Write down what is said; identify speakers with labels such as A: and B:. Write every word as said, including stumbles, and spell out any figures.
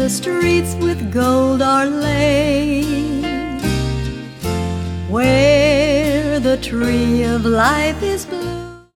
A: the streets with gold are laid, where the tree of life is